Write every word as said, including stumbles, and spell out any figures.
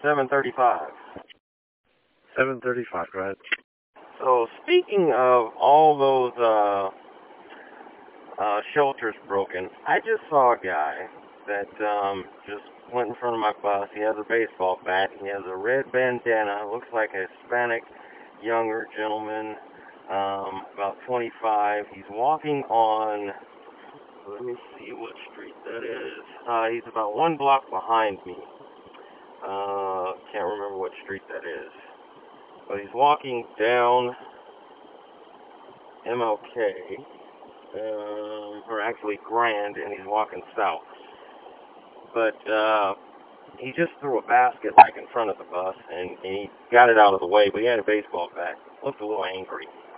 seven thirty-five. seven thirty-five, go ahead. So, speaking of all those uh, uh, shelters broken, I just saw a guy that um, just went in front of my bus. He has a baseball bat. He has a red bandana. Looks like a Hispanic younger gentleman, um, about twenty-five. He's walking on, let me see what street that is. Uh, he's about one block behind me. Uh, can't remember what street that is. But he's walking down M L K, um, or actually Grand, and he's walking south. But uh, he just threw a basket like in front of the bus, and, and he got it out of the way, but he had a baseball bat. Looked a little angry.